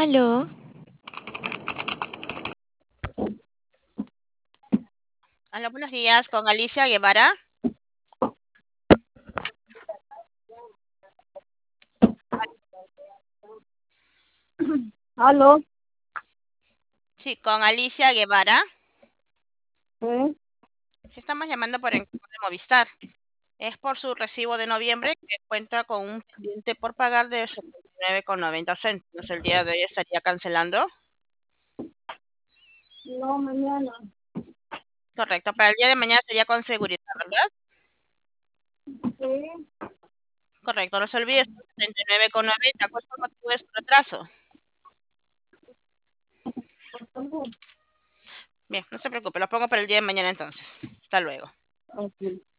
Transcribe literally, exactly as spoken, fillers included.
Aló, Hola, buenos días, con Alicia Guevara. Aló, Sí, con Alicia Guevara. ¿eh? Sí, estamos llamando por encargo de Movistar. Es por su recibo de noviembre que cuenta con un pendiente por pagar de setenta y nueve con noventa céntimos. El día de hoy estaría cancelando. No, mañana. Correcto, para el día de mañana sería con seguridad, ¿verdad? Sí, Correcto, no se olvide, son setenta y nueve con noventa. ¿Cuál fue el motivo de su retraso? por favor. Bien, no se preocupe, lo pongo para el día de mañana entonces. Hasta luego. Ok.